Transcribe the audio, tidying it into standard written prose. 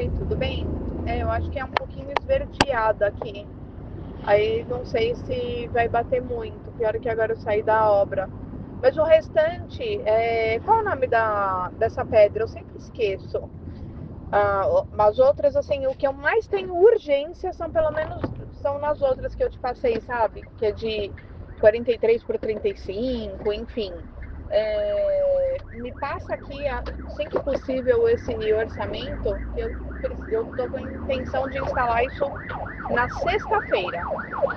Oi, tudo bem? Eu acho que é um pouquinho esverdeado aqui. Aí não sei se vai bater muito. Pior que agora eu saí da obra. Mas o restante, qual é o nome dessa pedra? Eu sempre esqueço. As outras, assim, o que eu mais tenho urgência são pelo menos são nas outras que eu te passei, sabe? Que é de 43 por 35, enfim. Me passa aqui, assim que possível, esse orçamento, que eu estou com a intenção de instalar isso na sexta-feira.